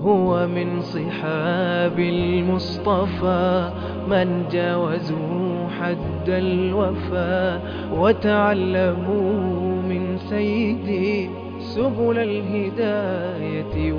هو من صحاب المصطفى من جاوزوا حد الوفا وتعلموا من سيدي سبل الهداية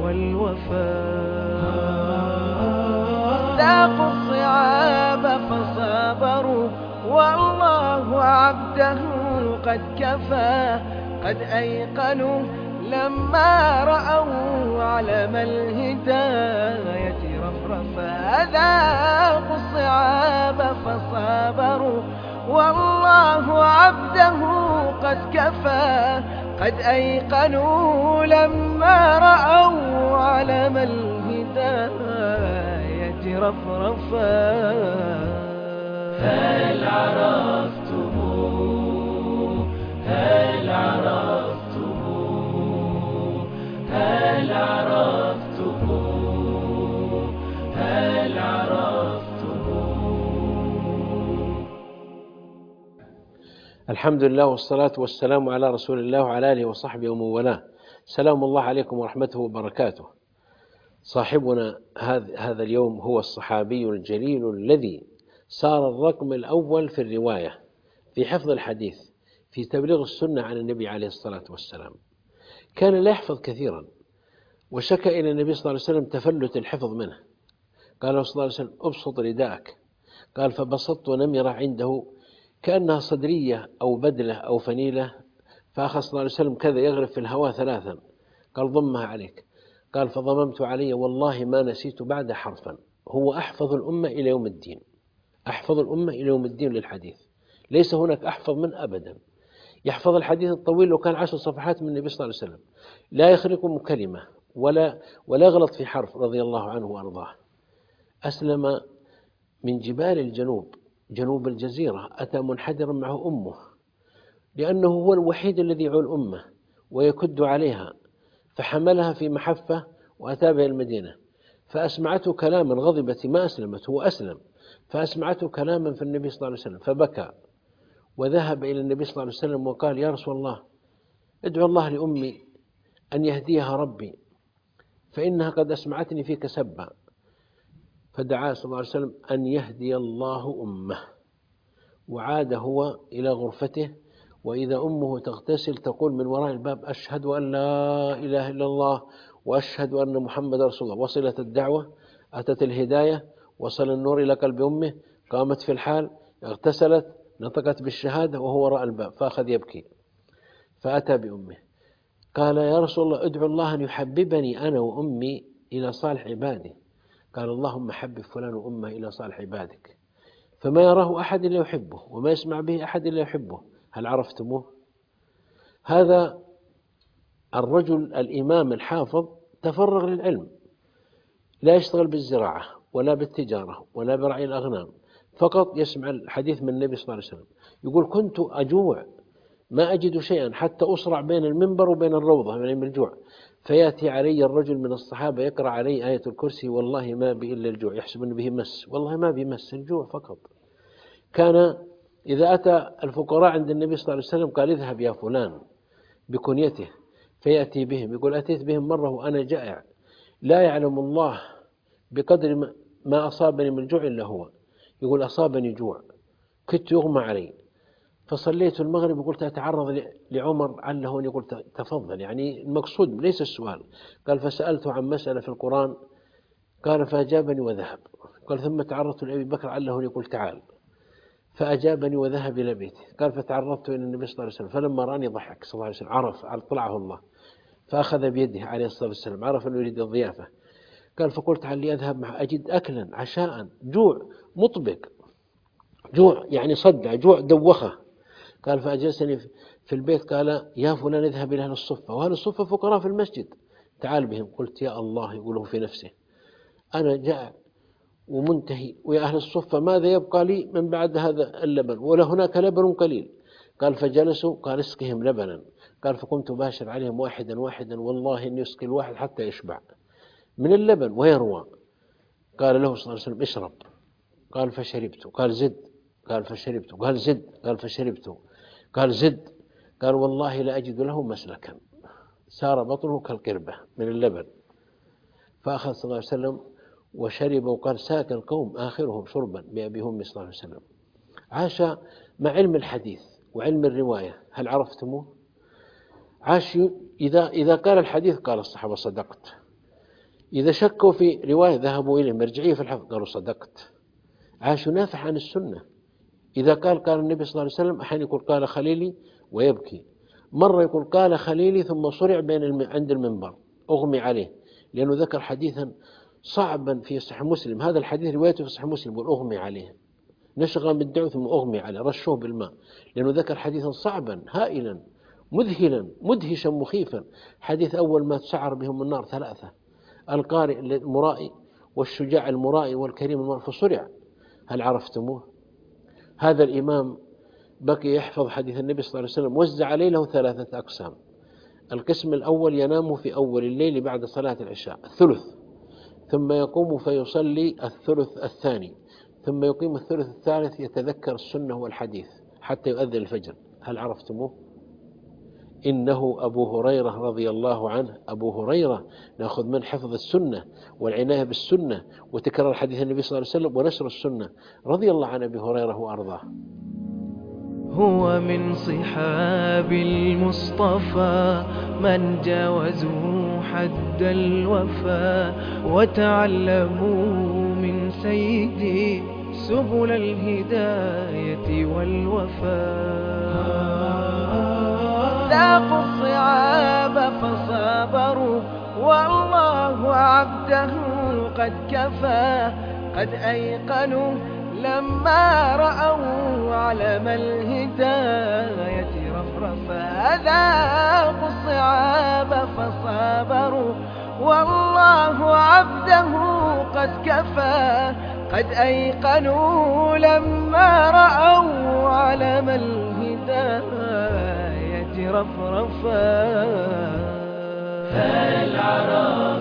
والوفاء. ذاقوا الصعاب فصابروا والله عبده قد كفى. قد أيقنوا لما رأوا علم الهداية رفرفا. ذاقوا الصعاب فصابروا والله عبده قد كفى. قد أيقنوا لما رأوا علم الهداية رفرفا. هل عرفتم هل عرفتم هل عرفتم هل عرفتم. الحمد لله والصلاة والسلام على رسول الله وعلى آله وصحبه ومن والاه. سلام الله عليكم ورحمته وبركاته. صاحبنا هذا اليوم هو الصحابي الجليل الذي صار الرقم الأول في الرواية، في حفظ الحديث، في تبليغ السنة عن النبي عليه الصلاة والسلام. كان لا يحفظ كثيرا، وشكى إلى النبي صلى الله عليه وسلم تفلت الحفظ منه. قال له صلى الله عليه وسلم: أبسط رداءك. قال: فبسطت نمرة عنده كأنها صدرية أو بدلة أو فنيلة، فأخذ صلى الله عليه وسلم كذا يغرف في الهواء ثلاثا. قال: ضمها عليك. قال: فضممت علي والله ما نسيت بعد حرفا. هو أحفظ الأمة إلى يوم الدين، أحفظ الأمة إلى يوم الدين للحديث، ليس هناك أحفظ من أبدا. يحفظ الحديث الطويل لو كان 10 صفحات من النبي صلى الله عليه وسلم، لا يخرق كلمة ولا يغلط في حرف، رضي الله عنه وأرضاه. أسلم من جبال الجنوب، جنوب الجزيرة، أتى منحدرا معه أمه، لأنه هو الوحيد الذي يعول الأمة ويكد عليها، فحملها في محفة وأتى بها المدينة، فأسمعته كلاما، غضبت ما أسلمت، هو أسلم، فأسمعته كلاما في النبي صلى الله عليه وسلم، فبكى وذهب إلى النبي صلى الله عليه وسلم وقال: يا رسول الله، ادعو الله لأمي أن يهديها ربي، فإنها قد أسمعتني فيك سبا. فدعا صلى الله عليه وسلم أن يهدي الله أمه. وعاد هو إلى غرفته، وإذا أمه تغتسل تقول من وراء الباب: أشهد أن لا إله إلا الله وأشهد أن محمد رسول الله. وصلت الدعوة، أتت الهداية، وصل النور إلى قلب أمه، قامت في الحال، اغتسلت، نطقت بالشهادة وهو وراء الباب، فأخذ يبكي، فأتى بأمه قال: يا رسول الله، ادعو الله أن يحببني أنا وأمي إلى صالح عبادي. قال: اللهم حبب فلان وأمه إلى صالح عبادك، فما يراه أحد إلا يحبه وما يسمع به أحد إلا يحبه. هل عرفتموه؟ هذا الرجل الإمام الحافظ تفرغ للعلم، لا يشتغل بالزراعة ولا بالتجارة ولا برعي الأغنام، فقط يسمع الحديث من النبي صلى الله عليه وسلم. يقول: كنت أجوع ما أجد شيئا حتى أصرع بين المنبر وبين الروضة من الجوع، فيأتي علي الرجل من الصحابة يقرأ علي آية الكرسي: والله ما بي إلا الجوع، يحسب أن به مس، والله ما بي مس، الجوع فقط. كان إذا أتى الفقراء عند النبي صلى الله عليه وسلم قال: اذهب يا فلان، بكنيته، فيأتي بهم، يقول: أتيت بهم مرة وأنا جائع، لا يعلم الله بقدر ما أصابني من الجوع إلا هو. يقول: أصابني جوع، كنت يغمى علي، فصليت المغرب وقلت أتعرض لعمر عله أن يقول تفضل، يعني المقصود ليس السؤال. قال: فسألته عن مسألة في القرآن، قال: فأجابني وذهب. قال: ثم تعرضت لأبي بكر عله أن يقول تعال، فأجابني وذهب إلى بيته. قال: فتعرضت إلى النبي صلى الله عليه وسلم، فلما رآني ضحك صلى الله عليه وسلم، عرف، طلعه الله، فأخذ بيده عليه الصلاة والسلام، عرف أنه يريد الضيافة. قال: فقلت علي أذهب معه أجد أكلا عشاء، جوع مطبق، جوع يعني صدع، جوع دوخة. قال: فأجلسني في البيت، قال: يا فلان اذهب إلى أهل الصفة، وأهل الصفة فقراء في المسجد، تعال بهم. قلت: يا الله، يقوله في نفسه، أنا جاء ومنتهي، ويا أهل الصفة ماذا يبقى لي من بعد هذا اللبن، ولا هناك لبن قليل. قال: فجلسوا، قال: اسقهم لبنا. قال: فقمت باشر عليهم واحدا واحدا، والله إن يسقي الواحد حتى يشبع من اللبن ويروى. قال له صلى الله عليه وسلم: اشرب. قال: فشربت. قال: زد. قال: فشربت. قال: زد. قال: فشربت. قال: زد. قال: والله لا أجد له مسلكا، سار بطنه كالقربة من اللبن. فأخذ صلى الله عليه وسلم وشرب وقال ساك القوم آخرهم شربا بأبي هم صلى الله عليه وسلم. عاش مع علم الحديث وعلم الرواية. هل عرفتموه؟ عاش إذا قال الحديث قال الصحابة صدقت، إذا شكوا في رواية ذهبوا إليه مرجعية في الحفظ قالوا صدقت. عاش ينافح عن السنة. إذا قال النبي صلى الله عليه وسلم أحيانا يقول قال خليلي ويبكي، مرة يقول قال خليلي ثم صرع عند المنبر أغمي عليه، لأنه ذكر حديثا صعبا في صحيح مسلم، هذا الحديث روايته في صحيح مسلم، يقول أغمي عليه، نشغل بالدعوة ثم أغمي عليه، رشوه بالماء، لأنه ذكر حديثا صعبا هائلا مذهلا مدهشا مخيفا. حديث أول ما تسعر بهم النار 3: القارئ المرائي والشجاع المرائي والكريم المرائي، فصرع. هل عرفتموه؟ هذا الإمام بقي يحفظ حديث النبي صلى الله عليه وسلم، وزع عليه له 3 أقسام. القسم الأول ينام في أول الليل بعد صلاة العشاء الثلث، ثم يقوم فيصلي الثلث الثاني، ثم يقيم الثلث الثالث يتذكر السنة والحديث حتى يؤذن الفجر. هل عرفتموه؟ إنه أبو هريرة رضي الله عنه. أبو هريرة نأخذ من حفظ السنة والعناية بالسنة وتكرار حديث النبي صلى الله عليه وسلم ونشر السنة، رضي الله عن أبي هريرة وأرضاه. هو من صحاب المصطفى من جاوزوا حد الوفا، وتعلموا من سيدي سبل الهداية والوفاء. ذاقوا الصعاب فصابروا والله عبده قد كفى، قد أيقنوا لما رأوا علم الهداية رفرفا. ذاقوا الصعاب فصابروا والله عبده قد كفى، قد أيقنوا لما رأوا علم الهداية رفرفا. هل عرفت